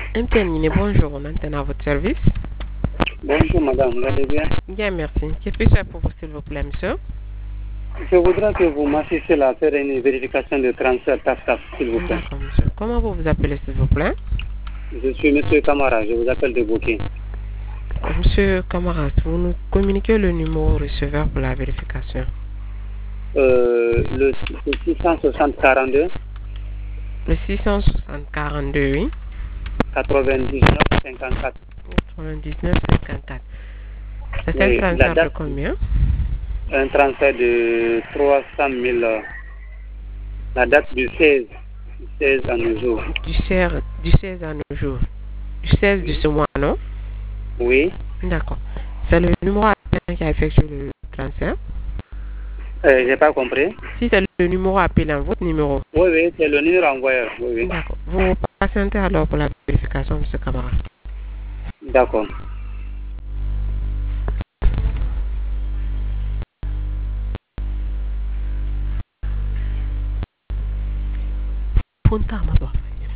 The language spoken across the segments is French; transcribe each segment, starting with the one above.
MTN, bonjour, on est à votre service. Bonjour madame, vous allez bien? Bien, merci. Qu'est-ce que je fais pour vous, s'il vous plaît, monsieur? Je voudrais que vous m'assistiez à faire une vérification de transfert TAF, s'il vous plaît. D'accord, monsieur. Comment vous vous appelez, s'il vous plaît? Je suis monsieur Camara, je vous appelle de Bouquet. Monsieur Camaras, vous nous communiquez le numéro receveur pour la vérification. Le 660 42 Le 660 42, oui. 99 54. 99 54. C'est un Oui, transfert de combien? Un transfert de 300 000. La date du 16 à nos jours. Du 16 à nos jours. Du 16 de ce mois, non? Oui. D'accord. C'est le numéro appelant qui a effectué le transfert? J'ai pas compris. Si c'est le numéro appelant, votre numéro? Oui, c'est le numéro envoyeur. Oui. D'accord. Vous patientez alors pour la vérification, monsieur Camara. D'accord. Punta ma.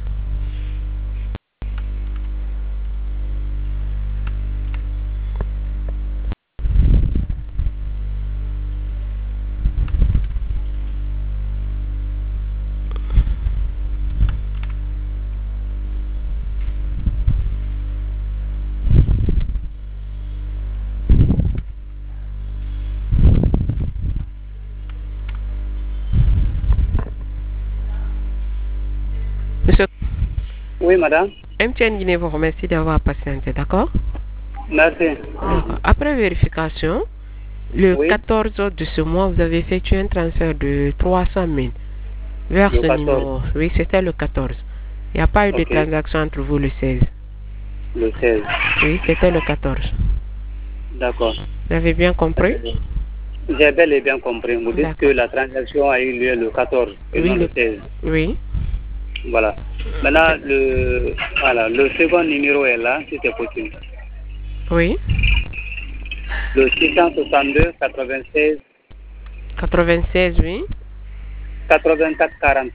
Monsieur, Oui, madame. MTN Guinée vous remercie d'avoir patienté, d'accord? Merci. Après vérification, le 14 de ce mois, vous avez effectué un transfert de 300 000 vers ce numéro. Oui, c'était le 14. Il n'y a pas eu de transaction entre vous le 16. Le 16. Oui, c'était le 14. D'accord. Vous avez bien compris? J'ai bel et bien compris. Vous dites que la transaction a eu lieu le 14 et non le 16. Oui. Voilà. Maintenant, le second numéro est là, si c'est possible. Oui. Le 662 96. 96, oui. 84 40.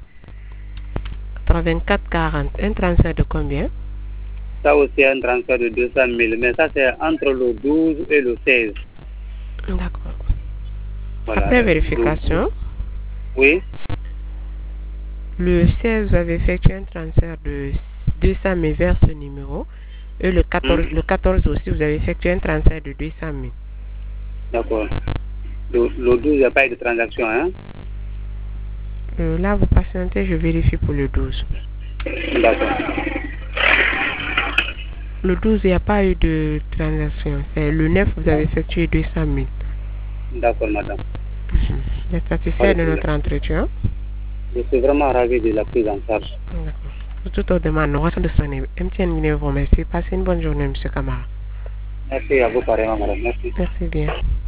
84 40. Un transfert de combien? Ça aussi un transfert de 200 000. Mais ça, c'est entre le 12 et le 16. D'accord. Voilà. Après vérification. Oui. Le 16, vous avez effectué un transfert de 200 000 vers ce numéro. Et le 14 aussi, vous avez effectué un transfert de 200 000. D'accord. Le 12, il n'y a pas eu de transaction, hein? Là, vous patientez, je vérifie pour le 12. D'accord. Le 12, il n'y a pas eu de transaction. C'est le 9, vous avez effectué 200 000. D'accord, madame. Vous êtes satisfait de notre entretien? Je suis vraiment ravi de la prise en charge. D'accord. Pour toute autre demande, nous restons disponibles. MTN vous remercie. Passez une bonne journée, M. Camara. Merci à vous, pareillement, madame. Merci. Merci bien.